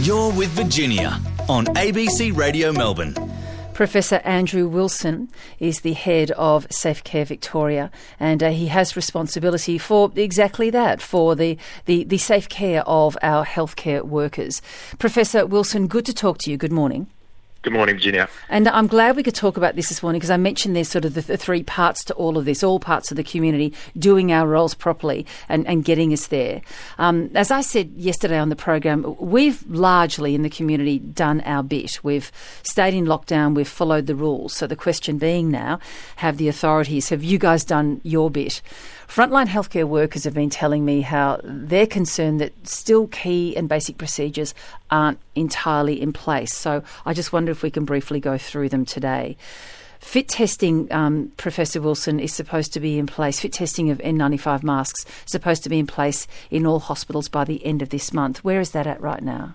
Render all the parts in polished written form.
You're with Virginia on ABC Radio Melbourne. Professor Andrew Wilson is the head of Safe Care Victoria, and he has responsibility for exactly that, for the safe care of our healthcare workers. Professor Wilson, good to talk to you. Good morning. Good morning, Virginia. And I'm glad we could talk about this morning because I mentioned there's sort of the three parts to all of this, all parts of the community doing our roles properly and getting us there. As I said yesterday on the program, we've largely in the community done our bit. We've stayed in lockdown, we've followed the rules. So the question being now, have you guys done your bit? Frontline healthcare workers have been telling me how they're concerned that still key and basic procedures aren't entirely in place. So I just wonder if we can briefly go through them today. Fit testing, Professor Wilson, is supposed to be in place. Fit testing of N95 masks is supposed to be in place in all hospitals by the end of this month. Where is that at right now?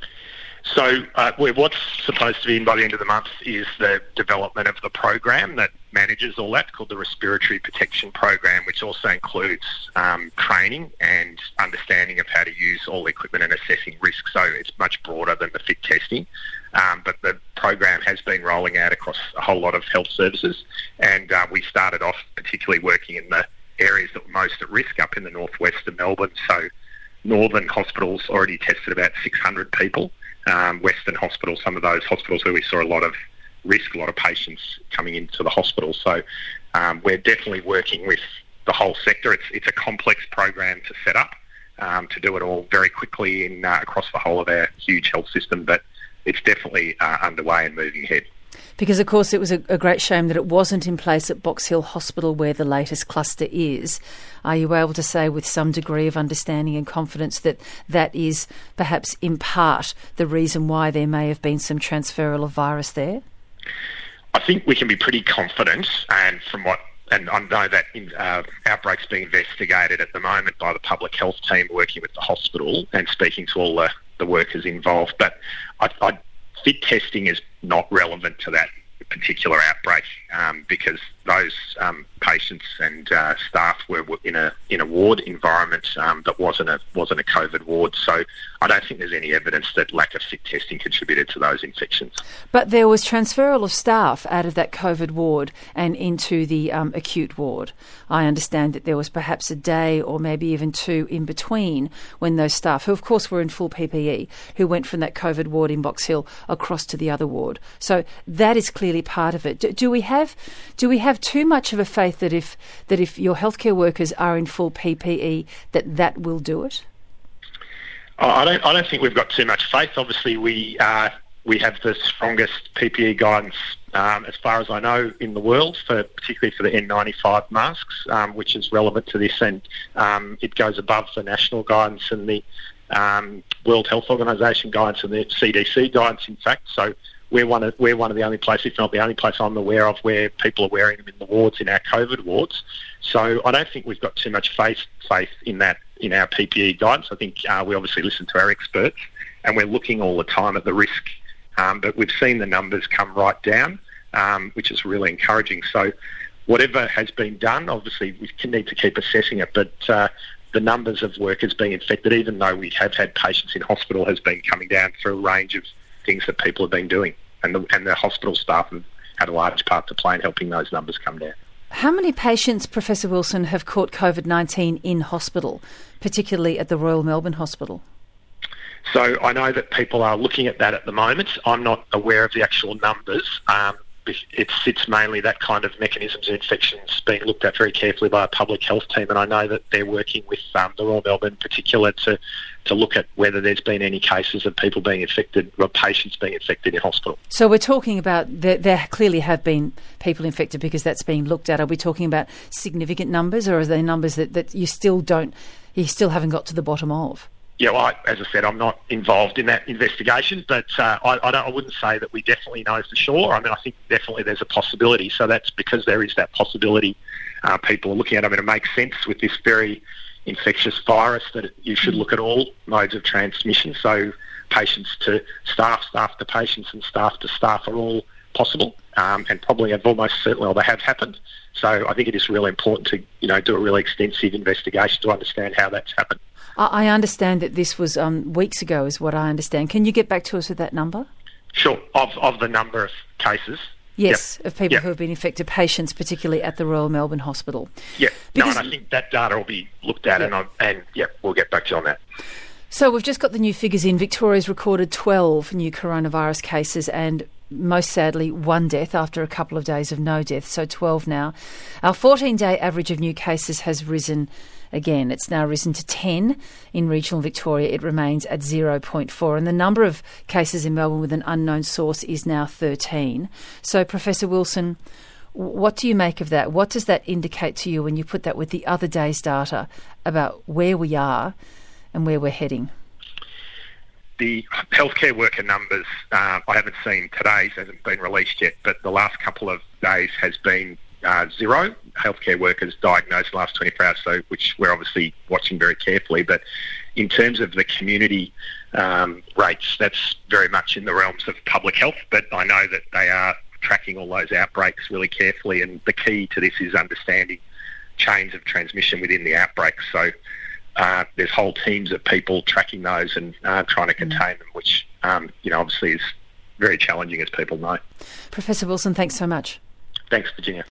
So what's supposed to be in by the end of the month is the development of the program that manages all that, called the Respiratory Protection Program, which also includes training and understanding of how to use all the equipment and assessing risk. So it's much broader than the fit testing. But the program has been rolling out across a whole lot of health services. And we started off particularly working in the areas that were most at risk up in the northwest of Melbourne. So northern hospitals already tested about 600 people. Western hospitals, some of those hospitals where we saw a lot of risk, a lot of patients coming into the hospital. So we're definitely working with the whole sector. It's a complex program to set up, to do it all very quickly across the whole of our huge health system, but it's definitely underway and moving ahead. Because, of course, it was a great shame that it wasn't in place at Box Hill Hospital where the latest cluster is. Are you able to say with some degree of understanding and confidence that that is perhaps in part the reason why there may have been some transferal of virus there? I think we can be pretty confident, and I know that outbreaks being investigated at the moment by the public health team working with the hospital and speaking to all the workers involved. But fit testing is not relevant to that particular outbreak because those patients and staff were in a ward environment that wasn't a COVID ward. So I don't think there's any evidence that lack of fit testing contributed to those infections. But there was transferal of staff out of that COVID ward and into the acute ward. I understand that there was perhaps a day or maybe even two in between when those staff, who of course were in full PPE, who went from that COVID ward in Box Hill across to the other ward. So that is clearly part of it. Do we have too much of a faith that if your healthcare workers are in full PPE, that will do it? I don't think we've got too much faith. Obviously, we have the strongest PPE guidance, as far as I know, in the world, particularly for the N95 masks, which is relevant to this, and it goes above the national guidance and the World Health Organization guidance and the CDC guidance, in fact. So we're one of the only places, if not the only place I'm aware of, where people are wearing them in the wards, in our COVID wards. So I don't think we've got too much faith in that, in our PPE guidance. I think we obviously listen to our experts, and we're looking all the time at the risk. But we've seen the numbers come right down, which is really encouraging. So whatever has been done, obviously we need to keep assessing it, but the numbers of workers being infected, even though we have had patients in hospital, has been coming down through a range of things that people have been doing, and the hospital staff have had a large part to play in helping those numbers come down. How many patients, Professor Wilson, have caught COVID-19 in hospital, particularly at the Royal Melbourne Hospital? So I know that people are looking at that at the moment. I'm not aware of the actual numbers. It's mainly that kind of mechanisms of infections being looked at very carefully by a public health team, and I know that they're working with the Royal Melbourne in particular to look at whether there's been any cases of people being infected, or patients being infected in hospital. So we're talking about there clearly have been people infected because that's being looked at. Are we talking about significant numbers, or are they numbers that you still haven't got to the bottom of? Yeah, well, as I said, I'm not involved in that investigation, but I wouldn't say that we definitely know for sure. I mean, I think definitely there's a possibility. So that's because there is that possibility. People are looking at it. I mean, it makes sense with this very infectious virus that you should look at all modes of transmission. So patients to staff, staff to patients, and staff to staff are all possible, and probably have almost certainly, or they have happened. So I think it is really important to do a really extensive investigation to understand how that's happened. I understand that this was weeks ago, is what I understand. Can you get back to us with that number? Sure. Of the number of cases? Yes, Yep. of people Yep. who have been infected, patients, particularly at the Royal Melbourne Hospital. Yeah. Because- and I think that data will be looked at, and we'll get back to you on that. So we've just got the new figures in. Victoria's recorded 12 new coronavirus cases and, most sadly, 1 death after a couple of days of no deaths, so 12 now. Our 14-day average of new cases has risen again. It's now risen to 10 in regional Victoria. It remains at 0.4. And the number of cases in Melbourne with an unknown source is now 13. So, Professor Wilson, what do you make of that? What does that indicate to you when you put that with the other day's data about where we are and where we're heading? The healthcare worker numbers, I haven't seen today's, hasn't been released yet, but the last couple of days has been 0 healthcare workers diagnosed in the last 24 hours, so which we're obviously watching very carefully. But in terms of the community rates, that's very much in the realms of public health, but I know that they are tracking all those outbreaks really carefully, and the key to this is understanding chains of transmission within the outbreaks. So there's whole teams of people tracking those and trying to contain them, which obviously is very challenging, as people know. Professor Wilson, thanks so much. Thanks, Virginia.